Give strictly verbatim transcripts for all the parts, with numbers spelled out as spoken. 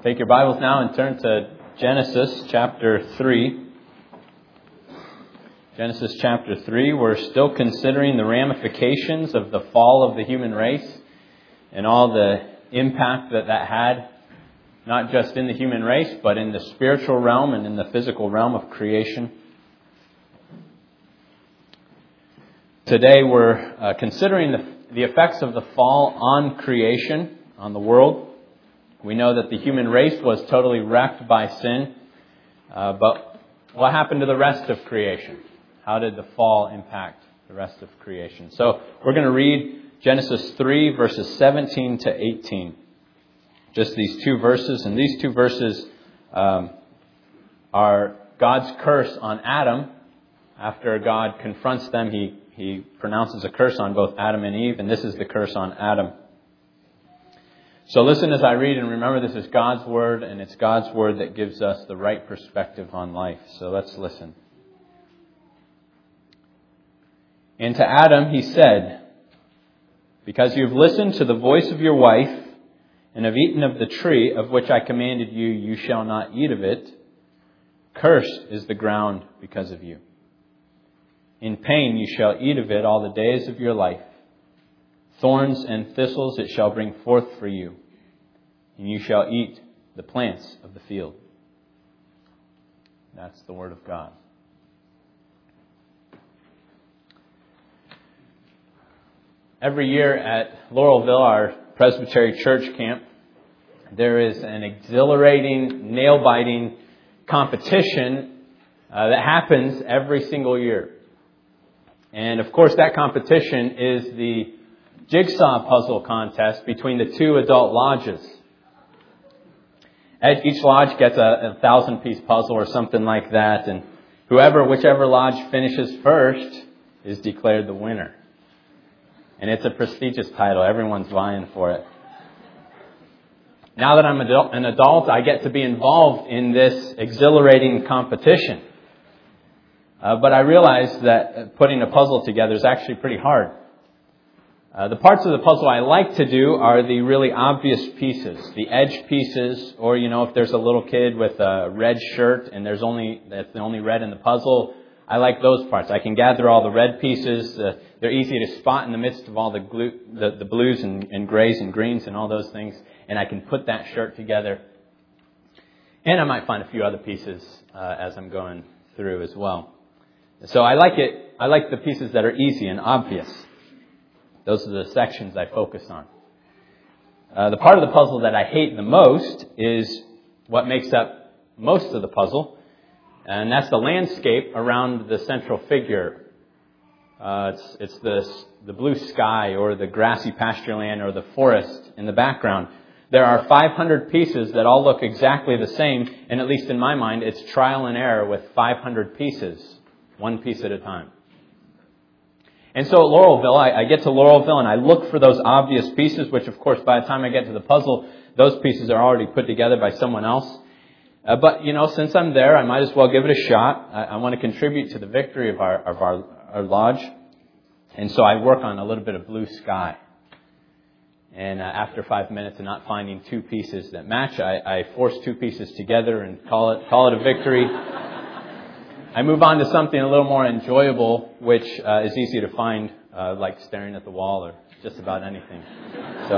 Take your Bibles now and turn to Genesis chapter three. Genesis chapter three, we're still considering the ramifications of the fall of the human race and all the impact that that had, not just in the human race, but in the spiritual realm and in the physical realm of creation. Today we're uh, considering the, the effects of the fall on creation, on the world. We know that the human race was totally wrecked by sin, uh, but what happened to the rest of creation? How did the fall impact the rest of creation? So we're going to read Genesis three, verses seventeen to eighteen. Just these two verses, and these two verses um, are God's curse on Adam. After God confronts them, he, he pronounces a curse on both Adam and Eve, and this is the curse on Adam. So listen as I read, and remember this is God's Word, and it's God's Word that gives us the right perspective on life. So let's listen. And to Adam he said, "Because you have listened to the voice of your wife, and have eaten of the tree of which I commanded you, you shall not eat of it. Cursed is the ground because of you. In pain you shall eat of it all the days of your life. Thorns and thistles it shall bring forth for you, and you shall eat the plants of the field." That's the Word of God. Every year at Laurelville, our Presbytery Church camp, there is an exhilarating, nail-biting competition uh, that happens every single year. And of course that competition is the jigsaw puzzle contest between the two adult lodges. Each lodge gets a, a thousand-piece puzzle or something like that, and whoever, whichever lodge finishes first is declared the winner. And it's a prestigious title. Everyone's vying for it. Now that I'm an adult, I get to be involved in this exhilarating competition. Uh, but I realize that putting a puzzle together is actually pretty hard. Uh, the parts of the puzzle I like to do are the really obvious pieces, the edge pieces, or, you know, if there's a little kid with a red shirt and there's only, that's the only red in the puzzle, I like those parts. I can gather all the red pieces. Uh, they're easy to spot in the midst of all the, glue, the, the blues and, and grays and greens and all those things, and I can put that shirt together. And I might find a few other pieces uh, as I'm going through as well. So I like it. I like the pieces that are easy and obvious. Those are the sections I focus on. Uh, the part of the puzzle that I hate the most is what makes up most of the puzzle, and that's the landscape around the central figure. Uh, it's it's the, the blue sky or the grassy pasture land or the forest in the background. There are five hundred pieces that all look exactly the same, and at least in my mind, it's trial and error with five hundred pieces, one piece at a time. And so at Laurelville, I, I get to Laurelville and I look for those obvious pieces, which of course by the time I get to the puzzle, those pieces are already put together by someone else. Uh, but, you know, since I'm there, I might as well give it a shot. I, I want to contribute to the victory of our, of our, our lodge. And so I work on a little bit of blue sky. And uh, after five minutes of not finding two pieces that match, I, I force two pieces together and call it, call it a victory. I move on to something a little more enjoyable, which uh, is easy to find, uh, like staring at the wall or just about anything. So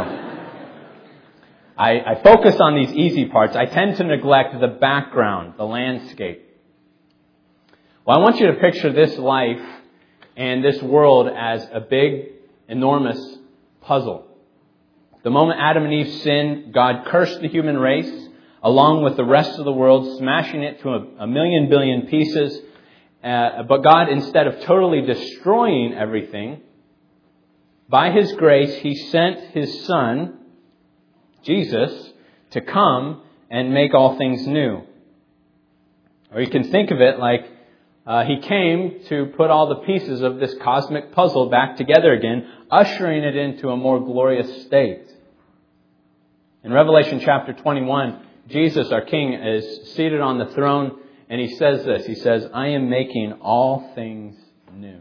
I, I focus on these easy parts. I tend to neglect the background, the landscape. Well, I want you to picture this life and this world as a big, enormous puzzle. The moment Adam and Eve sinned, God cursed the human race along with the rest of the world, smashing it to a, a million billion pieces. Uh, but God, instead of totally destroying everything, by His grace, He sent His Son, Jesus, to come and make all things new. Or you can think of it like uh, He came to put all the pieces of this cosmic puzzle back together again, ushering it into a more glorious state. In Revelation chapter twenty-one, Jesus, our King, is seated on the throne, and He says this. He says, "I am making all things new."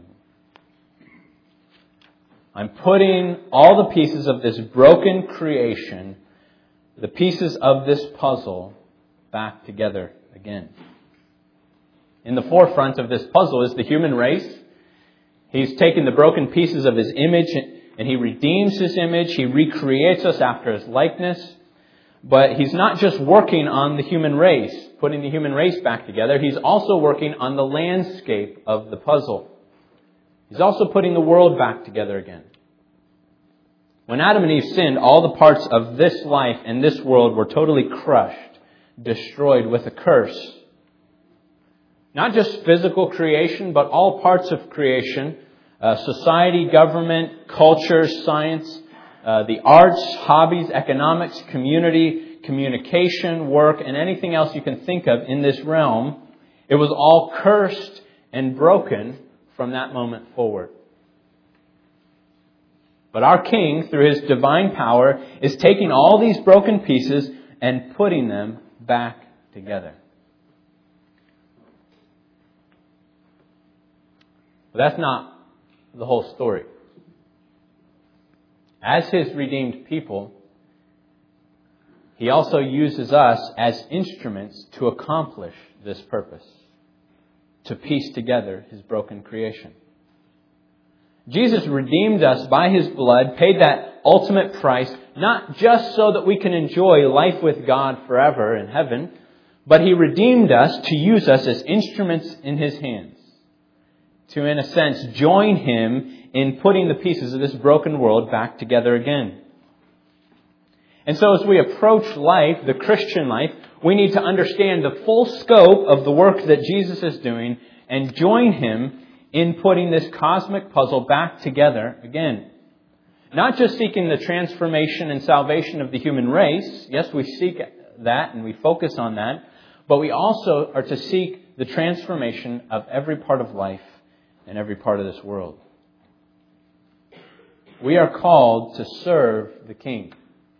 I'm putting all the pieces of this broken creation the pieces of this puzzle back together again. In the forefront of this puzzle is the human race. He's taken the broken pieces of His image and He redeems His image. He recreates us after His likeness. But He's not just working on the human race, putting the human race back together. He's also working on the landscape of the puzzle. He's also putting the world back together again. When Adam and Eve sinned, all the parts of this life and this world were totally crushed, destroyed with a curse. Not just physical creation, but all parts of creation, uh, society, government, culture, science, uh, the arts, hobbies, economics, community, communication, work, and anything else you can think of in this realm. It was all cursed and broken from that moment forward. But our King, through His divine power, is taking all these broken pieces and putting them back together. But that's not the whole story. As His redeemed people, He also uses us as instruments to accomplish this purpose, to piece together His broken creation. Jesus redeemed us by His blood, paid that ultimate price, not just so that we can enjoy life with God forever in heaven, but He redeemed us to use us as instruments in His hands, to, in a sense, join Him in putting the pieces of this broken world back together again. And so as we approach life, the Christian life, we need to understand the full scope of the work that Jesus is doing and join Him in putting this cosmic puzzle back together again. Not just seeking the transformation and salvation of the human race. Yes, we seek that and we focus on that. But we also are to seek the transformation of every part of life and every part of this world. We are called to serve the King.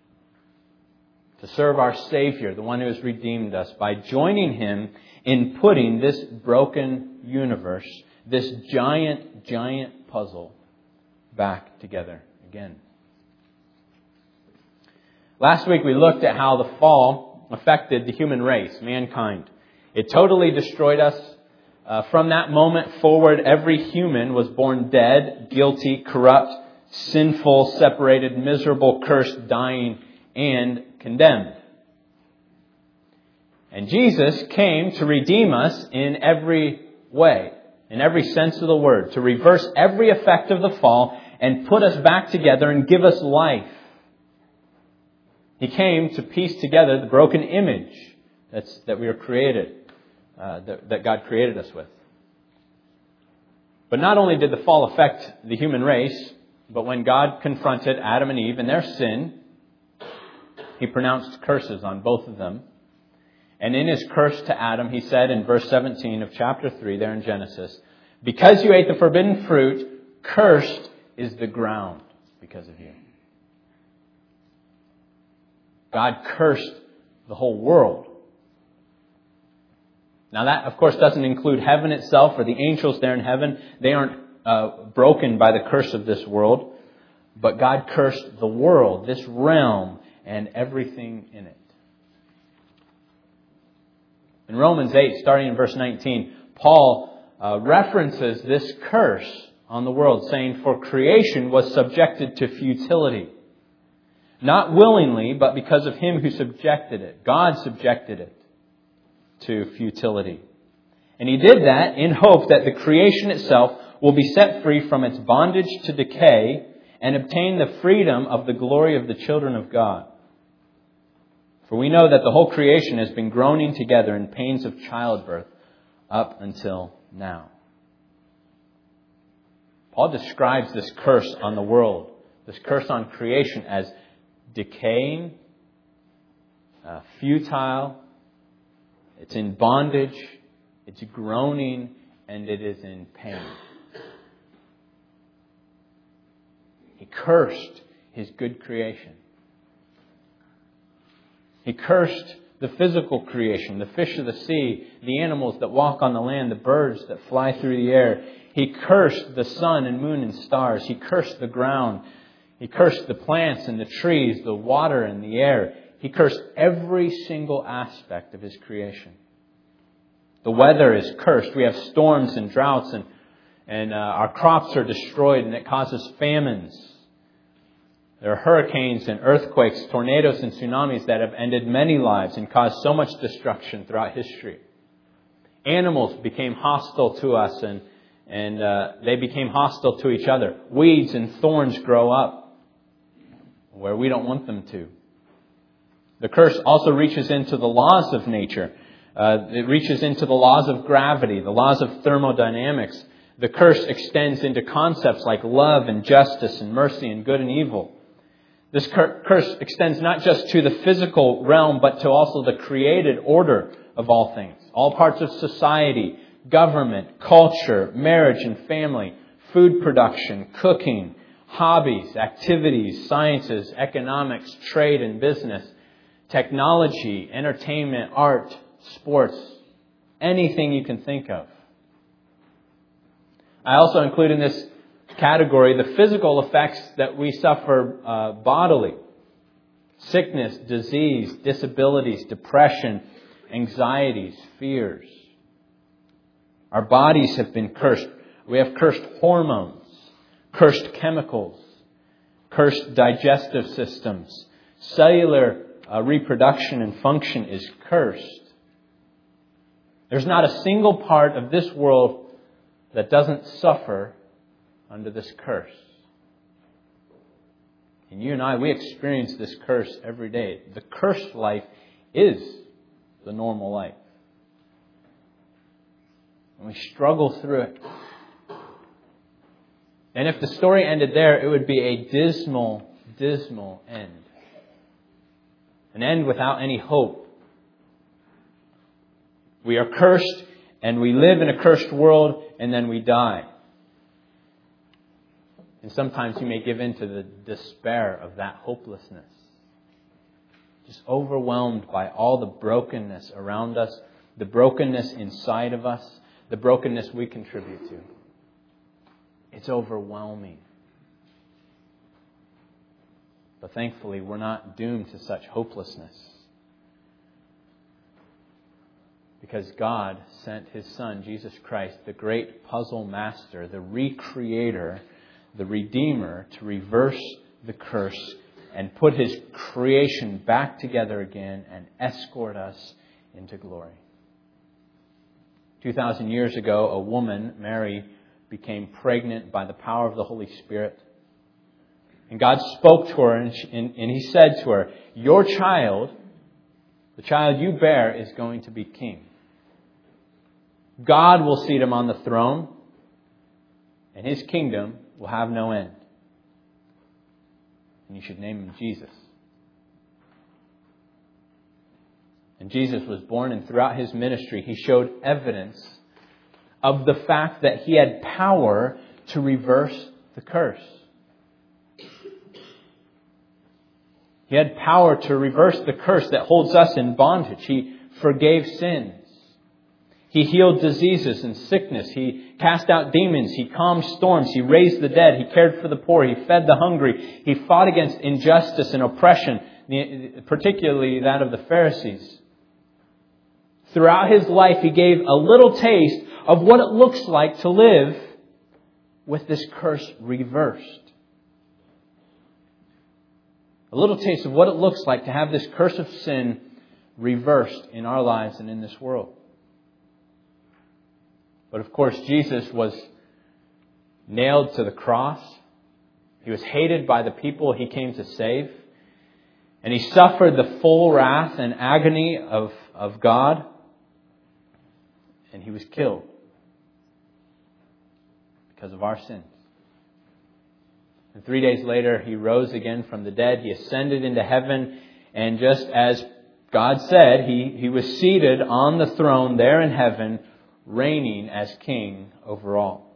To serve our Savior, the one who has redeemed us, by joining Him in putting this broken universe, this giant, giant puzzle back together again. Last week we looked at how the fall affected the human race, mankind. It totally destroyed us. Uh, from that moment forward, every human was born dead, guilty, corrupt, sinful, separated, miserable, cursed, dying, and condemned. And Jesus came to redeem us in every way. In every sense of the word, to reverse every effect of the fall and put us back together and give us life. He came to piece together the broken image that's, that we were created, uh, that, that God created us with. But not only did the fall affect the human race, but when God confronted Adam and Eve in their sin, He pronounced curses on both of them. And in His curse to Adam, He said in verse seventeen of chapter three there in Genesis, "Because you ate the forbidden fruit, cursed is the ground because of you." God cursed the whole world. Now that, of course, doesn't include heaven itself or the angels there in heaven. They aren't uh, broken by the curse of this world. But God cursed the world, this realm, and everything in it. In Romans eight, starting in verse nineteen, Paul uh, references this curse on the world, saying, "For creation was subjected to futility, not willingly, but because of Him who subjected it." God subjected it to futility. And He did that in hope that the creation itself will be set free from its bondage to decay and obtain the freedom of the glory of the children of God. For we know that the whole creation has been groaning together in pains of childbirth up until now. Paul describes this curse on the world, this curse on creation, as decaying, uh, futile, it's in bondage, it's groaning, and it is in pain. He cursed His good creation. He cursed the physical creation, the fish of the sea, the animals that walk on the land, the birds that fly through the air. He cursed the sun and moon and stars. He cursed the ground. He cursed the plants and the trees, the water and the air. He cursed every single aspect of His creation. The weather is cursed. We have storms and droughts, and, and uh, our crops are destroyed, and it causes famines. There are hurricanes and earthquakes, tornadoes and tsunamis that have ended many lives and caused so much destruction throughout history. Animals became hostile to us, and, and uh, they became hostile to each other. Weeds and thorns grow up where we don't want them to. The curse also reaches into the laws of nature. Uh, it reaches into the laws of gravity, the laws of thermodynamics. The curse extends into concepts like love and justice and mercy and good and evil. This cur- curse extends not just to the physical realm, but to also the created order of all things. All parts of society, government, culture, marriage and family, food production, cooking, hobbies, activities, sciences, economics, trade and business, technology, entertainment, art, sports, anything you can think of. I also include in this category the physical effects that we suffer uh, bodily. Sickness, disease, disabilities, depression, anxieties, fears. Our bodies have been cursed. We have cursed hormones, cursed chemicals, cursed digestive systems. Cellular uh, reproduction and function is cursed. There's not a single part of this world that doesn't suffer under this curse. And you and I, we experience this curse every day. The cursed life is the normal life. And we struggle through it. And if the story ended there, it would be a dismal, dismal end. An end without any hope. We are cursed, and we live in a cursed world, and then we die. And sometimes you may give in to the despair of that hopelessness. Just overwhelmed by all the brokenness around us, the brokenness inside of us, the brokenness we contribute to. It's overwhelming. But thankfully, we're not doomed to such hopelessness. Because God sent His Son, Jesus Christ, the great puzzle master, the recreator, the Redeemer, to reverse the curse and put His creation back together again and escort us into glory. Two thousand years ago, a woman, Mary, became pregnant by the power of the Holy Spirit. And God spoke to her and, she, and, and He said to her, "Your child, the child you bear, is going to be king. God will seat Him on the throne, and His kingdom will have no end. And you should name Him Jesus." And Jesus was born, and throughout His ministry, He showed evidence of the fact that He had power to reverse the curse. He had power to reverse the curse that holds us in bondage. He forgave sins. He healed diseases and sickness. He cast out demons. He calmed storms. He raised the dead. He cared for the poor. He fed the hungry. He fought against injustice and oppression, particularly that of the Pharisees. Throughout His life, He gave a little taste of what it looks like to live with this curse reversed. A little taste of what it looks like to have this curse of sin reversed in our lives and in this world. But of course, Jesus was nailed to the cross. He was hated by the people He came to save. And He suffered the full wrath and agony of, of God. And He was killed because of our sins. And three days later, He rose again from the dead. He ascended into heaven. And just as God said, He, he was seated on the throne there in heaven, reigning as King over all.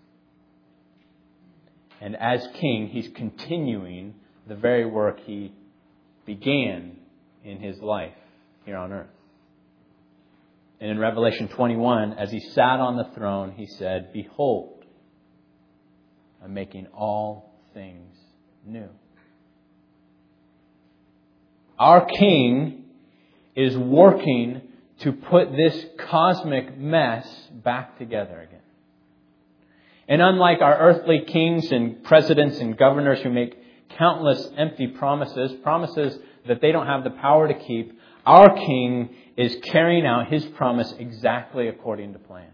And as King, He's continuing the very work He began in His life here on earth. And in Revelation twenty-one, as He sat on the throne, He said, "Behold, I'm making all things new." Our King is working to put this cosmic mess back together again. And unlike our earthly kings and presidents and governors who make countless empty promises, promises that they don't have the power to keep, our King is carrying out His promise exactly according to plan.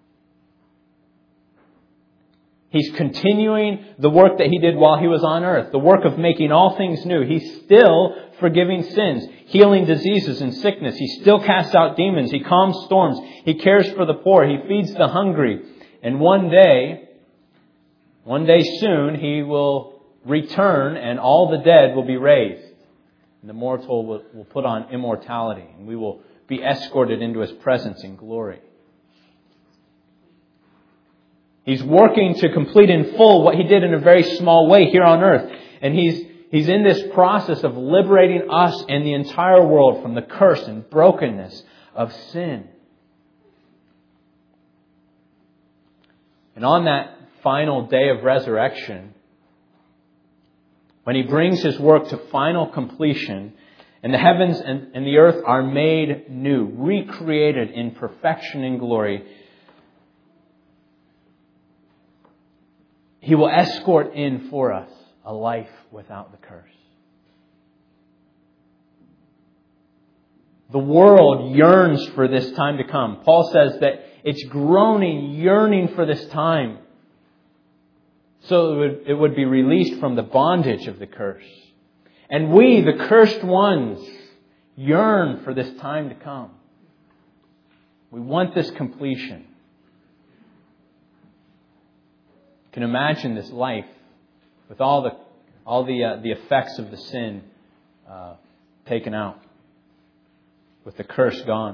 He's continuing the work that He did while He was on earth, the work of making all things new. He's still forgiving sins, healing diseases and sickness. He still casts out demons. He calms storms. He cares for the poor. He feeds the hungry. And one day, one day soon, He will return and all the dead will be raised. And the mortal will, will put on immortality. And we will be escorted into His presence in glory. He's working to complete in full what He did in a very small way here on earth. And He's He's in this process of liberating us and the entire world from the curse and brokenness of sin. And on that final day of resurrection, when He brings His work to final completion, and the heavens and, and the earth are made new, recreated in perfection and glory, He will escort in for us a life without the curse. The world yearns for this time to come. Paul says that it's groaning, yearning for this time. So it would, it would be released from the bondage of the curse. And we, the cursed ones, yearn for this time to come. We want this completion. You can imagine this life with all the all the uh, the effects of the sin uh, taken out, with the curse gone.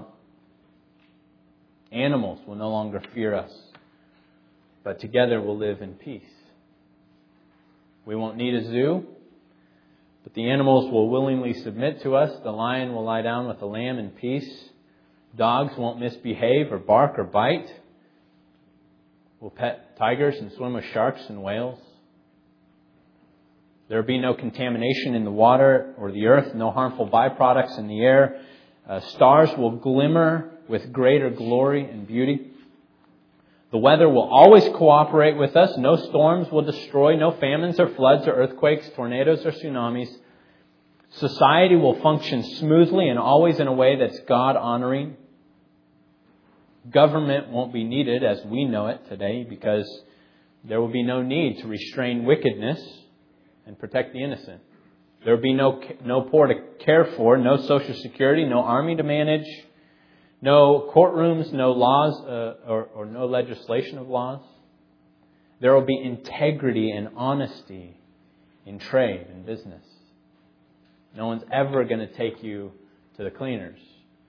Animals will no longer fear us, but together we'll live in peace. We won't need a zoo, but the animals will willingly submit to us. The lion will lie down with the lamb in peace. Dogs won't misbehave or bark or bite. We'll pet tigers and swim with sharks and whales. There will be no contamination in the water or the earth, no harmful byproducts in the air. Uh, stars will glimmer with greater glory and beauty. The weather will always cooperate with us. No storms will destroy, no famines or floods or earthquakes, tornadoes or tsunamis. Society will function smoothly and always in a way that's God-honoring. Government won't be needed as we know it today because there will be no need to restrain wickedness and protect the innocent. There will be no no poor to care for, no social security, no army to manage, no courtrooms, no laws uh, or, or no legislation of laws. There will be integrity and honesty in trade and business. No one's ever going to take you to the cleaners.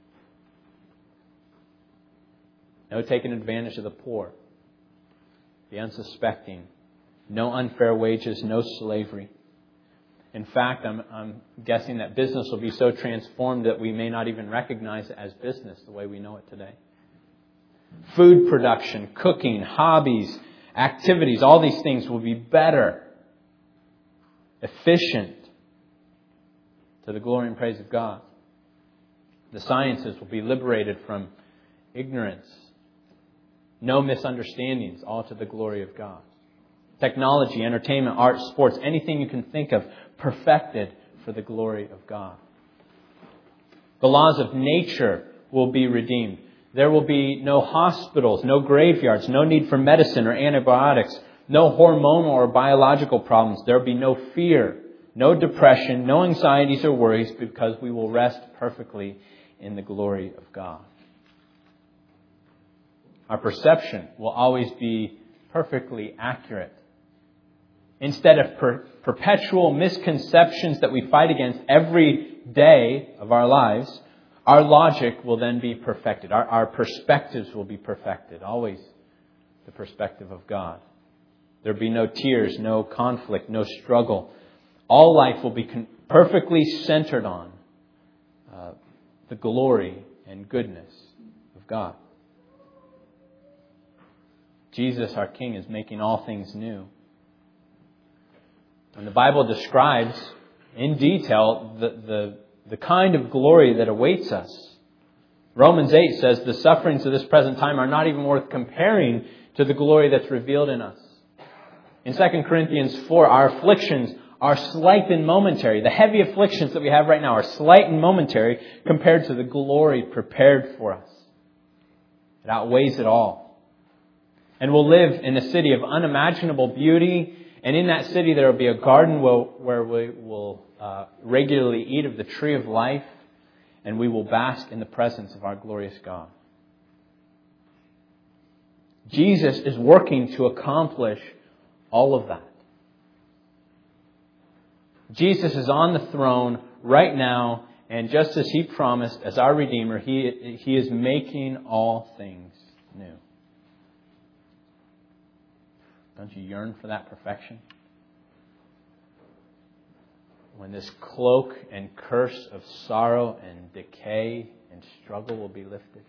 No taking advantage of the poor, the unsuspecting. No unfair wages, no slavery. In fact, I'm, I'm guessing that business will be so transformed that we may not even recognize it as business the way we know it today. Food production, cooking, hobbies, activities, all these things will be better, efficient, to the glory and praise of God. The sciences will be liberated from ignorance. No misunderstandings, all to the glory of God. Technology, entertainment, art, sports, anything you can think of, perfected for the glory of God. The laws of nature will be redeemed. There will be no hospitals, no graveyards, no need for medicine or antibiotics, no hormonal or biological problems. There will be no fear, no depression, no anxieties or worries, because we will rest perfectly in the glory of God. Our perception will always be perfectly accurate. Instead of per- perpetual misconceptions that we fight against every day of our lives, our logic will then be perfected. Our, our perspectives will be perfected. Always the perspective of God. There will be no tears, no conflict, no struggle. All life will be con- perfectly centered on uh, the glory and goodness of God. Jesus, our King, is making all things new. And the Bible describes in detail the, the, the kind of glory that awaits us. Romans eight says the sufferings of this present time are not even worth comparing to the glory that's revealed in us. In Second Corinthians four, our afflictions are slight and momentary. The heavy afflictions that we have right now are slight and momentary compared to the glory prepared for us. It outweighs it all. And we'll live in a city of unimaginable beauty. And in that city there will be a garden where we will uh, regularly eat of the tree of life. And we will bask in the presence of our glorious God. Jesus is working to accomplish all of that. Jesus is on the throne right now, and just as He promised, as our Redeemer, He, he is making all things new. Don't you yearn for that perfection? When this cloak and curse of sorrow and decay and struggle will be lifted.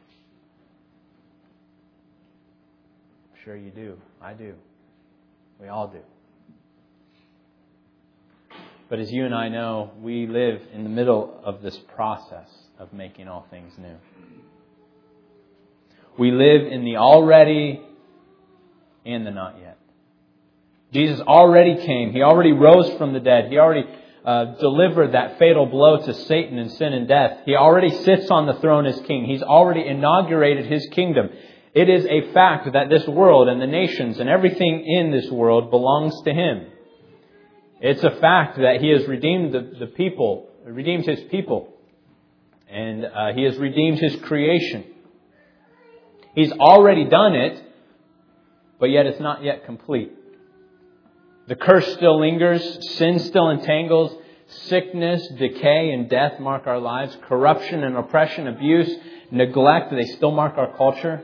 I'm sure you do. I do. We all do. But as you and I know, we live in the middle of this process of making all things new. We live in the already and the not yet. Jesus already came. He already rose from the dead. He already uh, delivered that fatal blow to Satan and sin and death. He already sits on the throne as king. He's already inaugurated His kingdom. It is a fact that this world and the nations and everything in this world belongs to Him. It's a fact that He has redeemed the, the people, redeemed His people, and uh, He has redeemed His creation. He's already done it, but yet it's not yet complete. The curse still lingers, sin still entangles, sickness, decay, and death mark our lives. Corruption and oppression, abuse, neglect, they still mark our culture.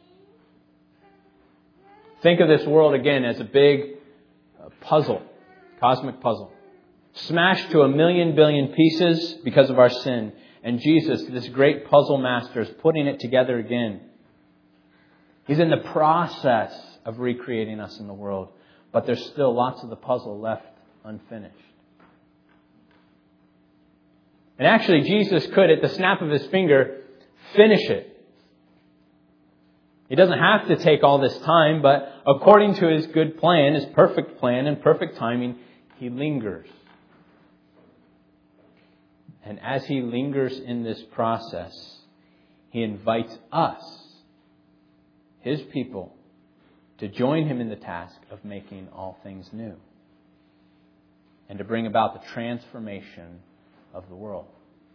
Think of this world again as a big puzzle. Cosmic puzzle. Smashed to a million billion pieces because of our sin. And Jesus, this great puzzle master, is putting it together again. He's in the process of recreating us in the world. But there's still lots of the puzzle left unfinished. And actually, Jesus could, at the snap of His finger, finish it. He doesn't have to take all this time, but according to His good plan, His perfect plan and perfect timing, He lingers. And as He lingers in this process, He invites us, His people, to join Him in the task of making all things new. And to bring about the transformation of the world.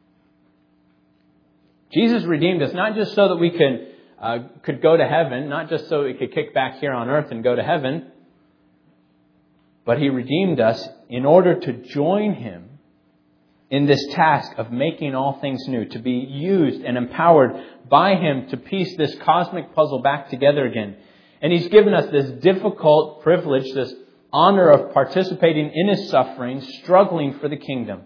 Jesus redeemed us not just so that we can, uh, could go to heaven, not just so we could kick back here on earth and go to heaven, but He redeemed us in order to join Him in this task of making all things new, to be used and empowered by Him to piece this cosmic puzzle back together again. And He's given us this difficult privilege, this honor of participating in His suffering, struggling for the kingdom.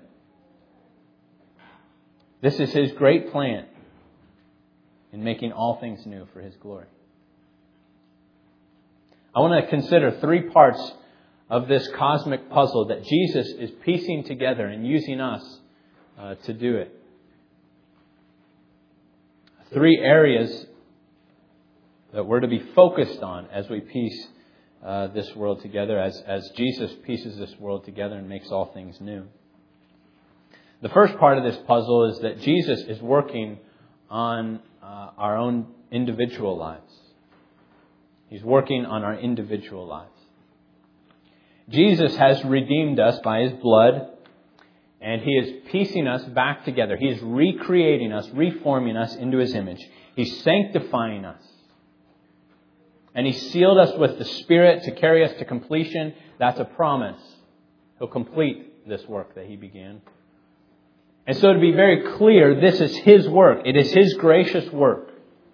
This is His great plan in making all things new for His glory. I want to consider three parts of this cosmic puzzle that Jesus is piecing together and using us uh, to do it. Three areas that we're to be focused on as we piece uh, this world together, as, as Jesus pieces this world together and makes all things new. The first part of this puzzle is that Jesus is working on uh, our own individual lives. He's working on our individual lives. Jesus has redeemed us by His blood, and He is piecing us back together. He is recreating us, reforming us into His image. He's sanctifying us. And He sealed us with the Spirit to carry us to completion. That's a promise. He'll complete this work that He began. And so to be very clear, this is His work. It is His gracious work.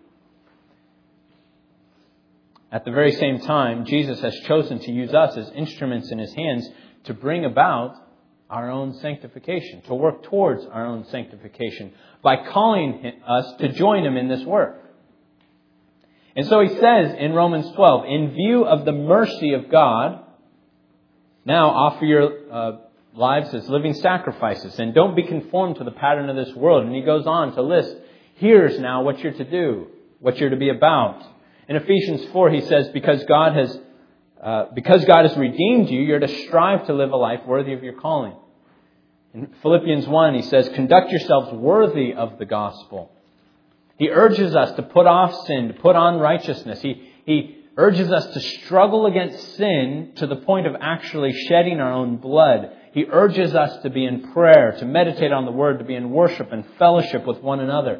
At the very same time, Jesus has chosen to use us as instruments in His hands to bring about our own sanctification, to work towards our own sanctification by calling us to join Him in this work. And so He says in Romans twelve, in view of the mercy of God, now offer your uh, lives as living sacrifices. And don't be conformed to the pattern of this world. And he goes on to list, here's now what you're to do, what you're to be about. In Ephesians four, he says, because God has, uh, because God has redeemed you, you're to strive to live a life worthy of your calling. In Philippians one, he says, conduct yourselves worthy of the gospel. He urges us to put off sin, to put on righteousness. He, he urges us to struggle against sin to the point of actually shedding our own blood. He urges us to be in prayer, to meditate on the Word, to be in worship and fellowship with one another.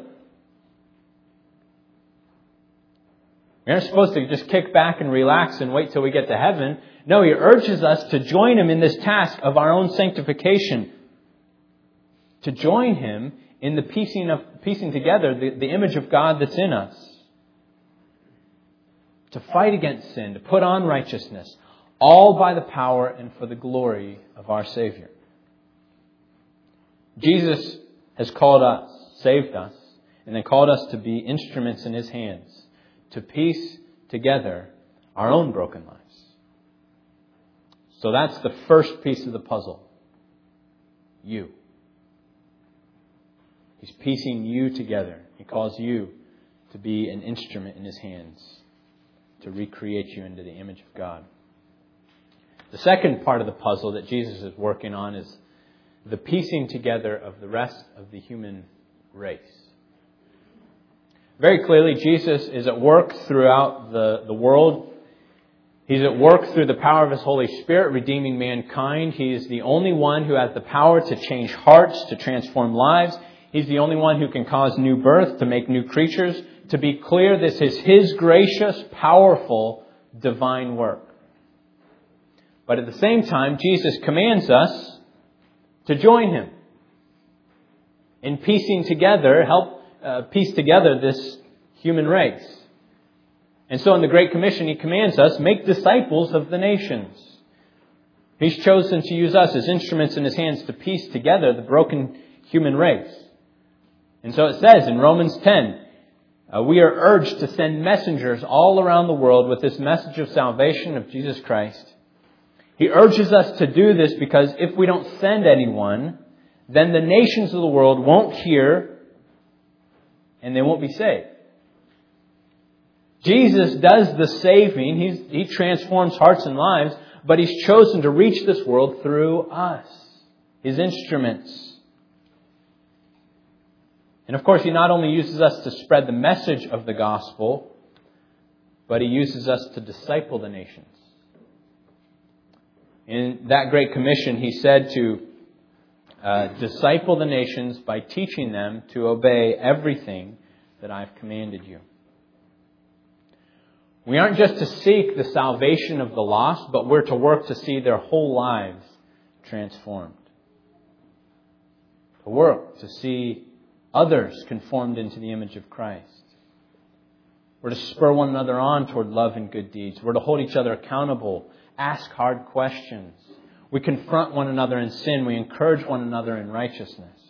We aren't supposed to just kick back and relax and wait till we get to heaven. No, he urges us to join him in this task of our own sanctification. To join him in the piecing of piecing together the, the image of God that's in us. To fight against sin, to put on righteousness, all by the power and for the glory of our Savior. Jesus has called us, saved us, and then called us to be instruments in his hands, to piece together our own broken lives. So that's the first piece of the puzzle. You. He's piecing you together. He calls you to be an instrument in his hands, to recreate you into the image of God. The second part of the puzzle that Jesus is working on is the piecing together of the rest of the human race. Very clearly, Jesus is at work throughout the, the world. He's at work through the power of his Holy Spirit, redeeming mankind. He is the only one who has the power to change hearts, to transform lives. He's the only one who can cause new birth, to make new creatures. To be clear, this is his gracious, powerful, divine work. But at the same time, Jesus commands us to join him in piecing together, help uh, piece together this human race. And so in the Great Commission, he commands us, make disciples of the nations. He's chosen to use us as instruments in his hands to piece together the broken human race. And so it says in Romans ten, uh, we are urged to send messengers all around the world with this message of salvation of Jesus Christ. He urges us to do this because if we don't send anyone, then the nations of the world won't hear and they won't be saved. Jesus does the saving. He's, he transforms hearts and lives, but he's chosen to reach this world through us, his instruments. And of course, he not only uses us to spread the message of the gospel, but he uses us to disciple the nations. In that Great Commission, he said to uh, disciple the nations by teaching them to obey everything that I've commanded you. We aren't just to seek the salvation of the lost, but we're to work to see their whole lives transformed. To work to see others conformed into the image of Christ. We're to spur one another on toward love and good deeds. We're to hold each other accountable, ask hard questions. We confront one another in sin. We encourage one another in righteousness.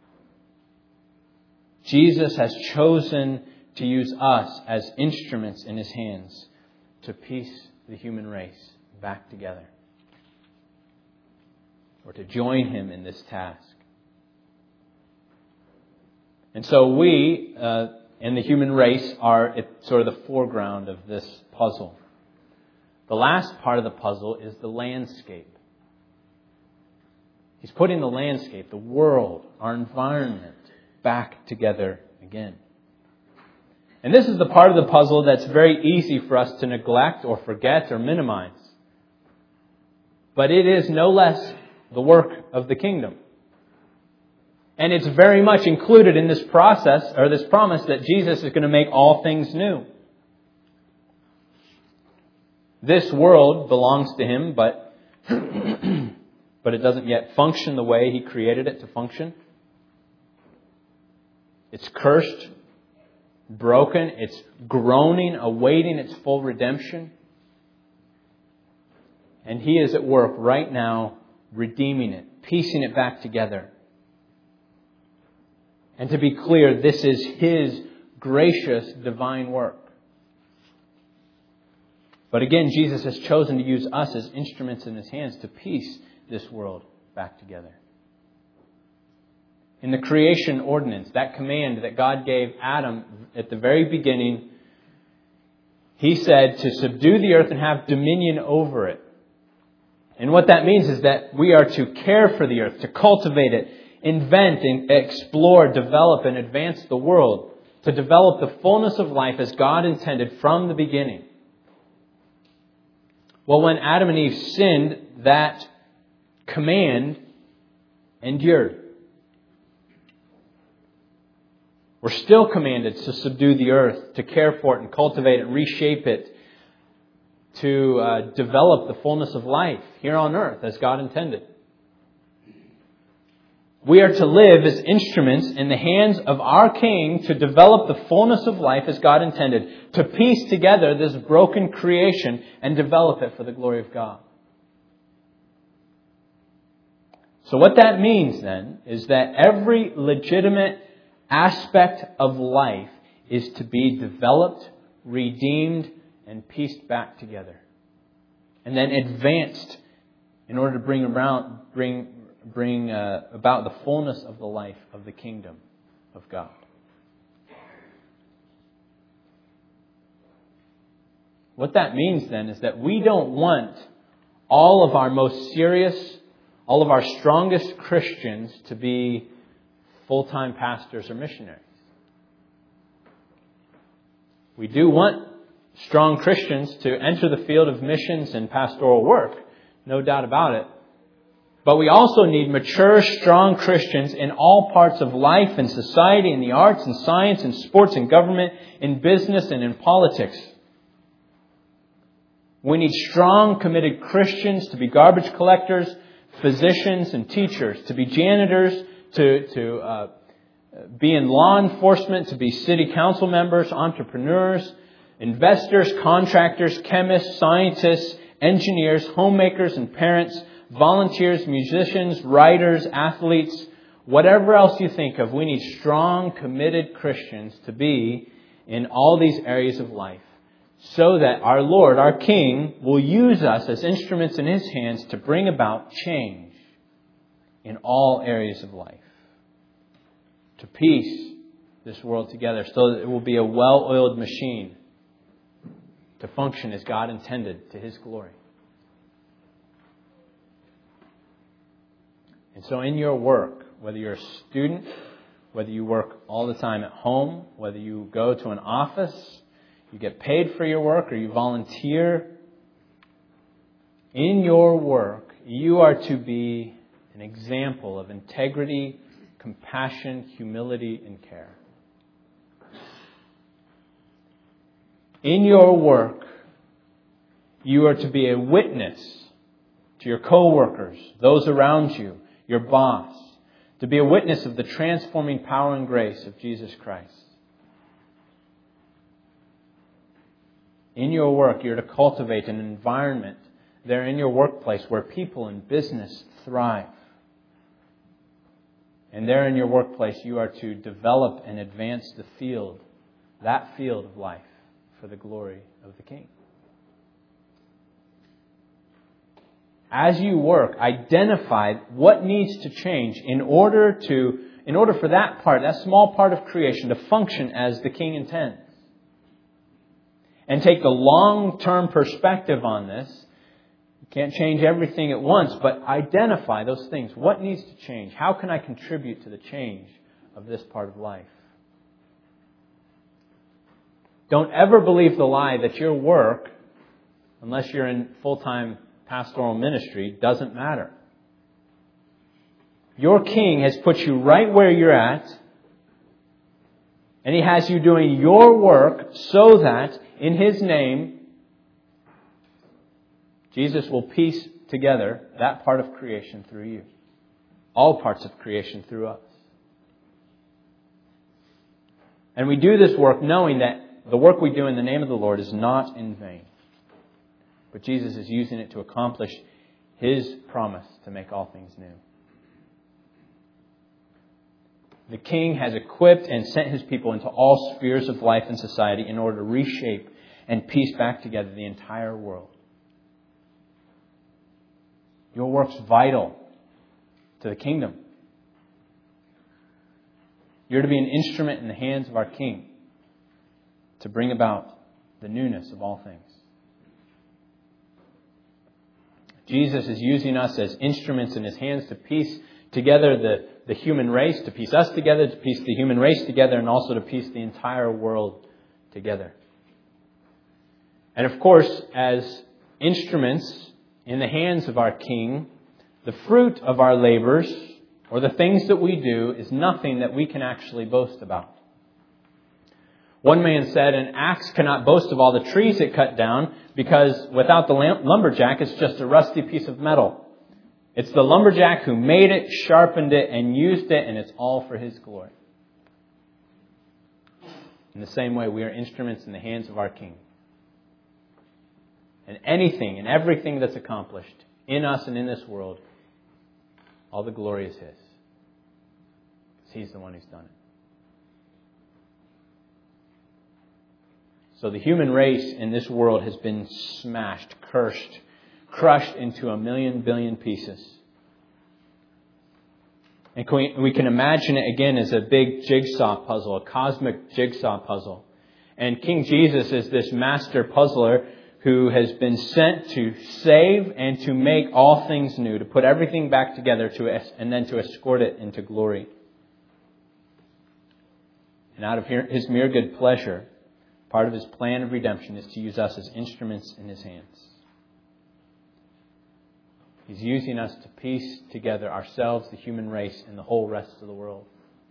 Jesus has chosen to use us as instruments in his hands to piece the human race back together. Or to join him in this task. And so we, uh, and the human race, are at sort of the foreground of this puzzle. The last part of the puzzle is the landscape. He's putting the landscape, the world, our environment, back together again. And this is the part of the puzzle that's very easy for us to neglect or forget or minimize. But it is no less the work of the kingdom. And it's very much included in this process, or this promise, that Jesus is going to make all things new. This world belongs to him, but, but it doesn't yet function the way he created it to function. It's cursed, broken, it's groaning, awaiting its full redemption. And he is at work right now, redeeming it, piecing it back together. And to be clear, this is his gracious divine work. But again, Jesus has chosen to use us as instruments in his hands to piece this world back together. In the creation ordinance, that command that God gave Adam at the very beginning, He said to subdue the earth and have dominion over it. And what that means is that we are to care for the earth, to cultivate it, invent and explore, develop and advance the world, to develop the fullness of life as God intended from the beginning. Well, when Adam and Eve sinned, that command endured. We're still commanded to subdue the earth, to care for it and cultivate it and reshape it, to uh, develop the fullness of life here on earth as God intended. We are to live as instruments in the hands of our King to develop the fullness of life as God intended, to piece together this broken creation and develop it for the glory of God. So what that means then is that every legitimate aspect of life is to be developed, redeemed, and pieced back together. And then advanced in order to bring around, bring, bring uh, about the fullness of the life of the kingdom of God. What that means then is that we don't want all of our most serious, all of our strongest Christians to be full-time pastors or missionaries. We do want strong Christians to enter the field of missions and pastoral work, no doubt about it. But we also need mature, strong Christians in all parts of life and society, in the arts and science and sports and government, in business and in politics. We need strong, committed Christians to be garbage collectors, physicians and teachers, to be janitors, to, to uh, be in law enforcement, to be city council members, entrepreneurs, investors, contractors, chemists, scientists, engineers, homemakers and parents, volunteers, musicians, writers, athletes, whatever else you think of. We need strong, committed Christians to be in all these areas of life so that our Lord, our King, will use us as instruments in His hands to bring about change in all areas of life, to piece this world together so that it will be a well-oiled machine to function as God intended to His glory. And so in your work, whether you're a student, whether you work all the time at home, whether you go to an office, you get paid for your work, or you volunteer, in your work, you are to be an example of integrity, compassion, humility, and care. In your work, you are to be a witness to your co-workers, those around you, your boss, to be a witness of the transforming power and grace of Jesus Christ. In your work, you're to cultivate an environment there in your workplace where people in business thrive. And there in your workplace, you are to develop and advance the field, that field of life, for the glory of the King. As you work, identify what needs to change in order to, in order for that part, that small part of creation, to function as the King intends. And take the long-term perspective on this. You can't change everything at once, but identify those things. What needs to change? How can I contribute to the change of this part of life? Don't ever believe the lie that your work, unless you're in full-time pastoral ministry, doesn't matter. Your King has put you right where you're at, and He has you doing your work so that in His name, Jesus will piece together that part of creation through you. All parts of creation through us. And we do this work knowing that the work we do in the name of the Lord is not in vain. But Jesus is using it to accomplish His promise to make all things new. The King has equipped and sent His people into all spheres of life and society in order to reshape and piece back together the entire world. Your work's vital to the kingdom. You're to be an instrument in the hands of our King to bring about the newness of all things. Jesus is using us as instruments in His hands to piece together the, the human race, to piece us together, to piece the human race together, and also to piece the entire world together. And of course, as instruments in the hands of our King, the fruit of our labors, or the things that we do, is nothing that we can actually boast about. One man said, an axe cannot boast of all the trees it cut down, because without the lumberjack, it's just a rusty piece of metal. It's the lumberjack who made it, sharpened it, and used it, and it's all for his glory. In the same way, we are instruments in the hands of our King. And anything and everything that's accomplished in us and in this world, all the glory is His. Because He's the one who's done it. So the human race in this world has been smashed, cursed, crushed into a million billion pieces. And we can imagine it again as a big jigsaw puzzle, a cosmic jigsaw puzzle. And King Jesus is this master puzzler who has been sent to save and to make all things new, to put everything back together to and then to escort it into glory. And out of His mere good pleasure, part of His plan of redemption is to use us as instruments in His hands. He's using us to piece together ourselves, the human race, and the whole rest of the world.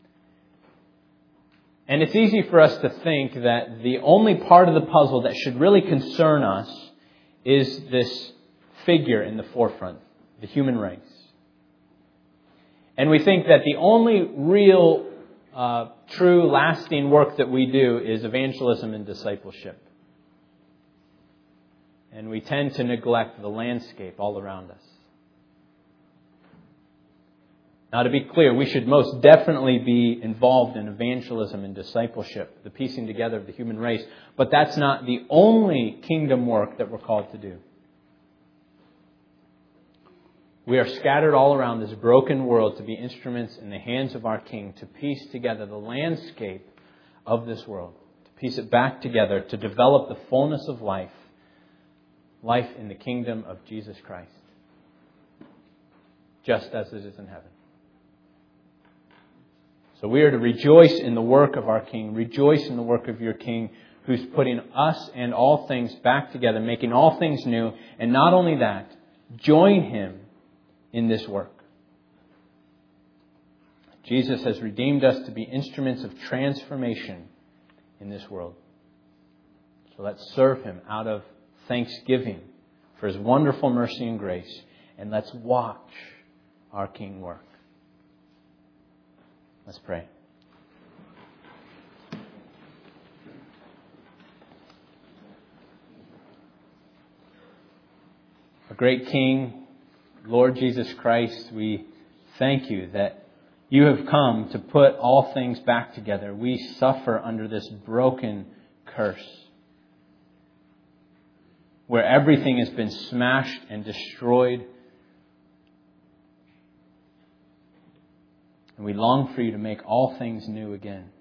And it's easy for us to think that the only part of the puzzle that should really concern us is this figure in the forefront, the human race. And we think that the only real, uh, true, lasting work that we do is evangelism and discipleship. And we tend to neglect the landscape all around us. Now, to be clear, we should most definitely be involved in evangelism and discipleship, the piecing together of the human race. But that's not the only kingdom work that we're called to do. We are scattered all around this broken world to be instruments in the hands of our King to piece together the landscape of this world, to piece it back together, to develop the fullness of life, life in the kingdom of Jesus Christ, just as it is in heaven. So we are to rejoice in the work of our King, rejoice in the work of your King, who's putting us and all things back together, making all things new. And not only that, join Him in this work. Jesus has redeemed us to be instruments of transformation in this world. So let's serve Him out of thanksgiving for His wonderful mercy and grace. And let's watch our King work. Let's pray. Our great King, Lord Jesus Christ, we thank You that You have come to put all things back together. We suffer under this broken curse, where everything has been smashed and destroyed. And we long for You to make all things new again.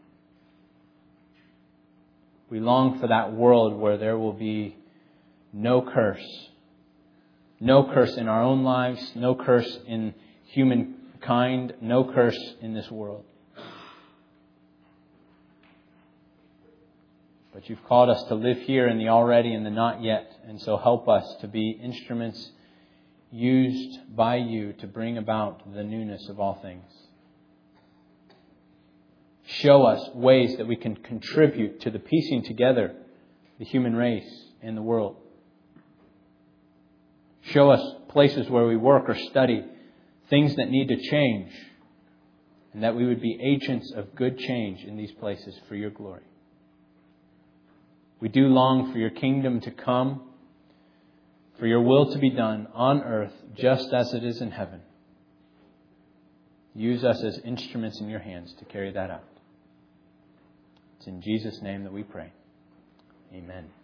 We long for that world where there will be no curse. No curse in our own lives, no curse in humankind, no curse in this world. But You've called us to live here in the already and the not yet. And so help us to be instruments used by You to bring about the newness of all things. Show us ways that we can contribute to the piecing together the human race and the world. Show us places where we work or study, things that need to change, and that we would be agents of good change in these places for Your glory. We do long for Your kingdom to come, for Your will to be done on earth just as it is in heaven. Use us as instruments in Your hands to carry that out. It's in Jesus' name that we pray. Amen.